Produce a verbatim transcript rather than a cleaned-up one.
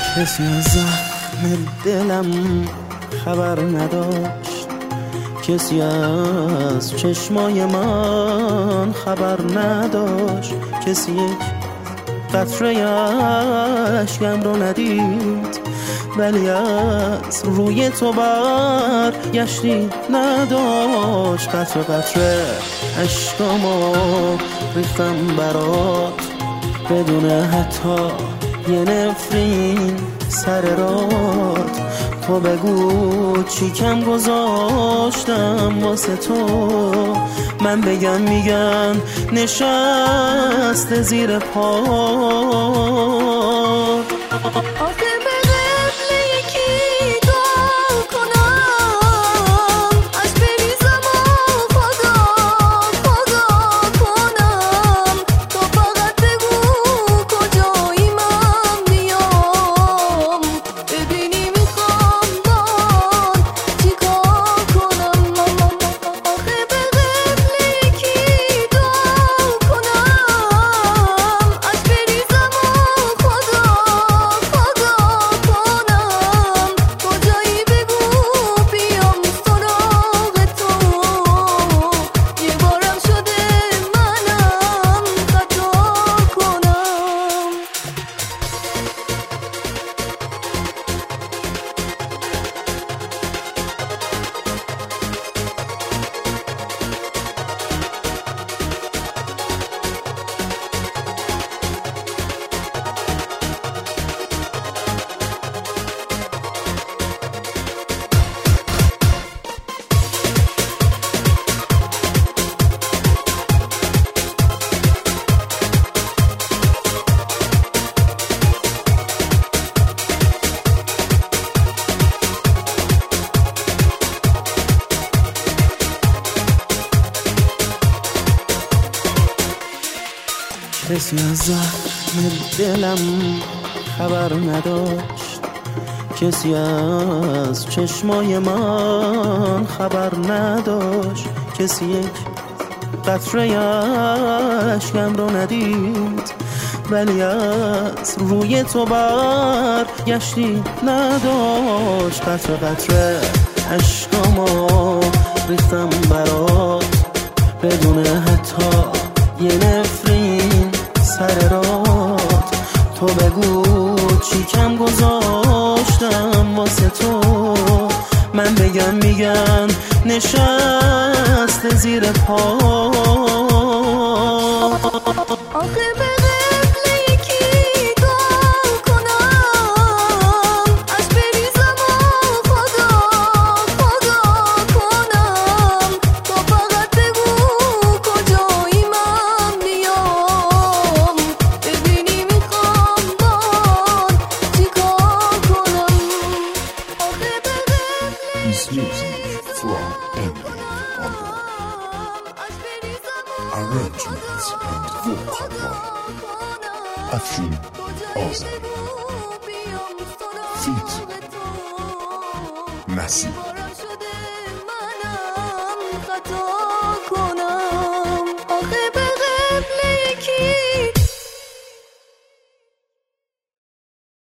کسی از زخم دلم خبر نداشت، کسی از چشمای من خبر نداشت، کسی یک قطره اشکم رو ندید، ولی از روی تو برگشتی نداشت. قطره قطره اشکامو ریختم برات بدون حتی یه نفرین سر رات. تو بگو چی کم گذاشتم واسه تو، من بگم میگن نشسته زیر پا. کسی از زخم دلم خبر نداشت، کسی از چشمای من خبر نداشت، کسی یک قطره اشکم رو ندید، ولی از روی تو برگشتی نداشت. قطره قطره اشکامو ریختم برات بدون حتی یه نفرین سر رات. تو بگو چی کم گذاشتم واسه تو، من بگم میگن نشسته زیر پا. This music from Emily Wonder. Arrangements and vocal by Afshin Ozan. Feat. Nasib.